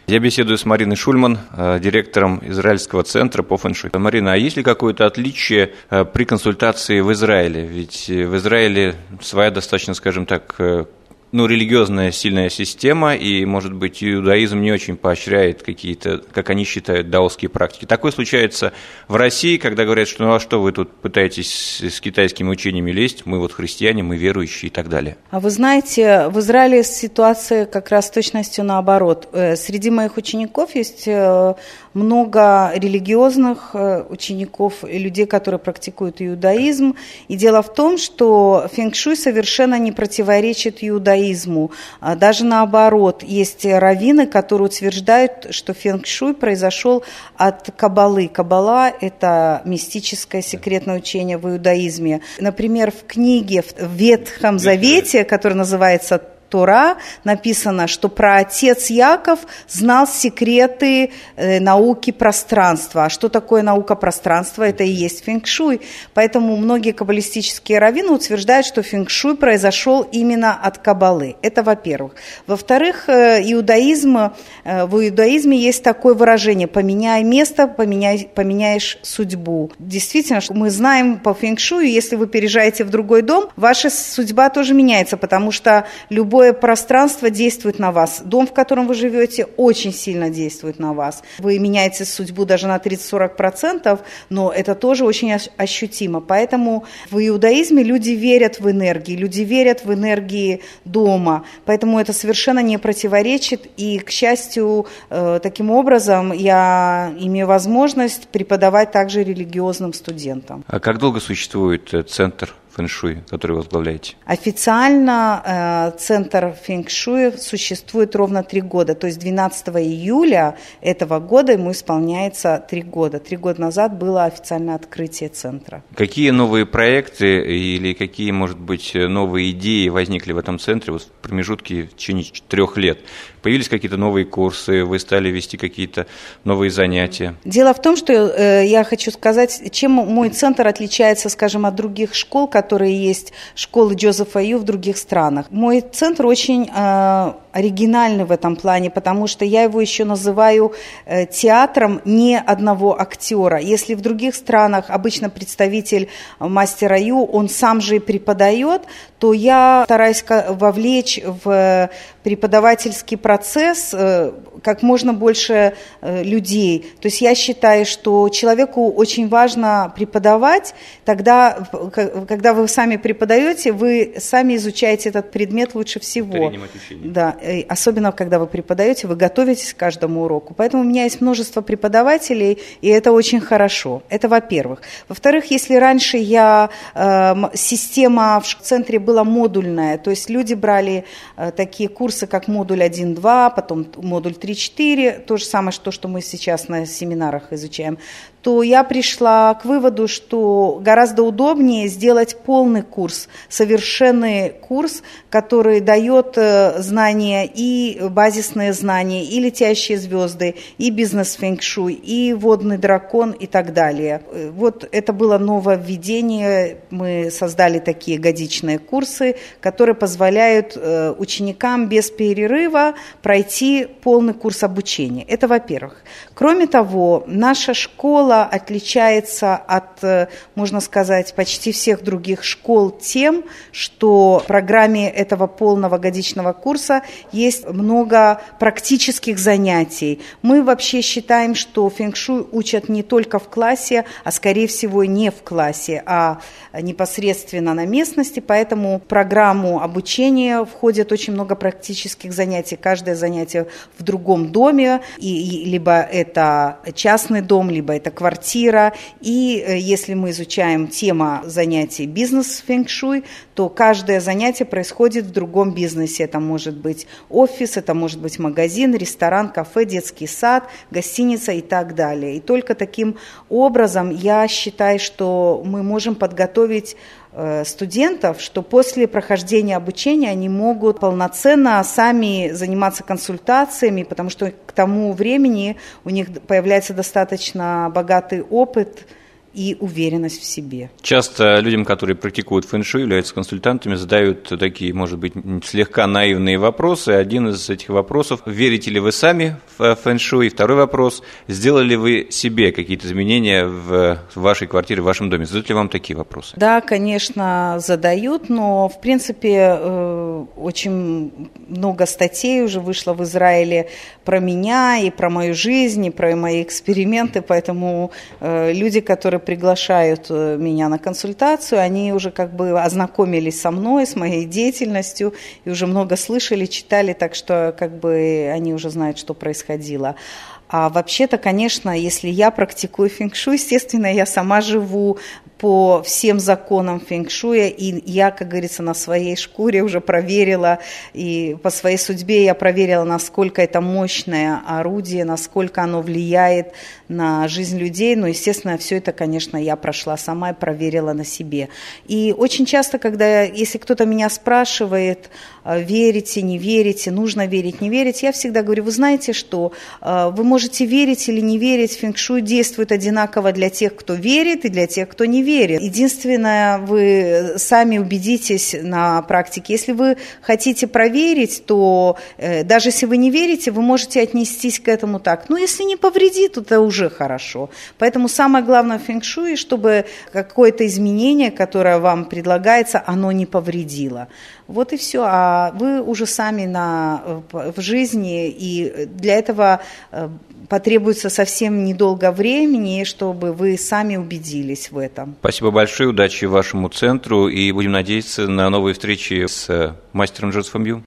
Я беседую с Мариной Шульман, директором Израильского центра по фэн-шуй. Марина, а есть ли какое-то отличие при консультации в Израиле? Ведь в Израиле своя достаточно, скажем так, религиозная сильная система, и, может быть, иудаизм не очень поощряет какие-то, как они считают, даосские практики. Такое случается в России, когда говорят, что а что вы тут пытаетесь с китайскими учениями лезть, мы вот христиане, мы верующие и так далее. А вы знаете, в Израиле ситуация как раз с точностью наоборот. Среди моих учеников есть много религиозных учеников и людей, которые практикуют иудаизм. И дело в том, что фeng-шуй совершенно не противоречит иудаизму. Даже наоборот, есть раввины, которые утверждают, что фeng-шуй произошел от каббалы. Каббала – это мистическое секретное учение в иудаизме. Например, в книге в Ветхом Завете, которая называется Тора, написано, что праотец Яков знал секреты науки пространства. А что такое наука пространства? Это и есть фeng-шуй. Поэтому многие каббалистические раввины утверждают, что фeng-шуй произошел именно от каббалы. Это во-первых. Во-вторых, в иудаизме есть такое выражение: поменяй место, поменяешь судьбу. Действительно, мы знаем по фeng-шую, если вы переезжаете в другой дом, ваша судьба тоже меняется, потому что любое пространство действует на вас. Дом, в котором вы живете, очень сильно действует на вас. Вы меняете судьбу даже на 30-40%, но это тоже очень ощутимо. Поэтому в иудаизме люди верят в энергии дома. Поэтому это совершенно не противоречит. И, к счастью, таким образом я имею возможность преподавать также религиозным студентам. А как долго существует центр фэн-шуй, который вы возглавляете? Официально центр фэн-шуй существует ровно 3 года. То есть 12 июля этого года ему исполняется 3 года. 3 года назад было официальное открытие центра. Какие новые проекты или какие, может быть, новые идеи возникли в этом центре в промежутке в течение 3 лет? Появились какие-то новые курсы, вы стали вести какие-то новые занятия? Дело в том, что я хочу сказать, чем мой центр отличается, скажем, от других школ, которые есть, школы Джозефа Ю в других странах. Мой центр очень оригинальный в этом плане, потому что я его еще называю театром не одного актера. Если в других странах обычно представитель мастера Ю, он сам же и преподает, то я стараюсь вовлечь в преподавательский процесс как можно больше людей. То есть я считаю, что человеку очень важно преподавать, тогда, когда вы сами преподаете, вы сами изучаете этот предмет лучше всего. Да, особенно когда вы преподаете, вы готовитесь к каждому уроку. Поэтому у меня есть множество преподавателей, и это очень хорошо. Это во-первых. Во-вторых, если раньше система в центре была модульная, то есть люди брали такие курсы, как модуль 1-2, потом модуль 3-4, то же самое, что мы сейчас на семинарах изучаем, то я пришла к выводу, что гораздо удобнее сделать полный курс, совершенный курс, который дает знания, и базисные знания, и летящие звезды, и бизнес-фэнг-шуй, и водный дракон, и так далее. Вот это было нововведение. Мы создали такие годичные курсы, которые позволяют ученикам без перерыва пройти полный курс обучения. Это во-первых. Кроме того, наша школа отличается от, можно сказать, почти всех других школ тем, что в программе этого полного годичного курса есть много практических занятий. Мы вообще считаем, что фэнг-шуй учат не только в классе, а скорее всего не в классе, а непосредственно на местности, поэтому в программу обучения входит очень много практических занятий. Каждое занятие в другом доме, и либо это частный дом, либо это квартира. И если мы изучаем тему занятий бизнес-фэнг-шуй, то каждое занятие происходит в другом бизнесе. Это может быть офис, это может быть магазин, ресторан, кафе, детский сад, гостиница и так далее. И только таким образом я считаю, что мы можем подготовить студентов, что после прохождения обучения они могут полноценно сами заниматься консультациями, потому что к тому времени у них появляется достаточно богатый опыт и уверенность в себе. Часто людям, которые практикуют фэн-шуй, являются консультантами, задают такие, может быть, слегка наивные вопросы. Один из этих вопросов – верите ли вы сами в фэн-шуй? И второй вопрос – сделали ли вы себе какие-то изменения в вашей квартире, в вашем доме? Задают ли вам такие вопросы? Да, конечно, задают, но, в принципе, очень много статей уже вышло в Израиле про меня и про мою жизнь, и про мои эксперименты, поэтому люди, которые приглашают меня на консультацию, они уже как бы ознакомились со мной, с моей деятельностью, и уже много слышали, читали, так что как бы они уже знают, что происходило. А вообще-то, конечно, если я практикую фeng-шуй, естественно, я сама живу по всем законам фeng-шуя, и я, как говорится, на своей шкуре уже проверила, и по своей судьбе я проверила, насколько это мощное орудие, насколько оно влияет на жизнь людей, но, естественно, все это, конечно, я прошла сама и проверила на себе. И очень часто, если кто-то меня спрашивает, верите, не верите, нужно верить, не верить, я всегда говорю, вы знаете что, вы можете верить или не верить, фeng-шуй действует одинаково для тех, кто верит, и для тех, кто не верит. Единственное, вы сами убедитесь на практике. Если вы хотите проверить, то даже если вы не верите, вы можете отнестись к этому так. Но если не повредит, то это уже хорошо. Поэтому самое главное в фeng-шуй, чтобы какое-то изменение, которое вам предлагается, оно не повредило. Вот и все. А вы уже сами в жизни, и для этого потребуется совсем недолго времени, чтобы вы сами убедились в этом. Спасибо большое, удачи вашему центру, и будем надеяться на новые встречи с мастером Джозефом Ю.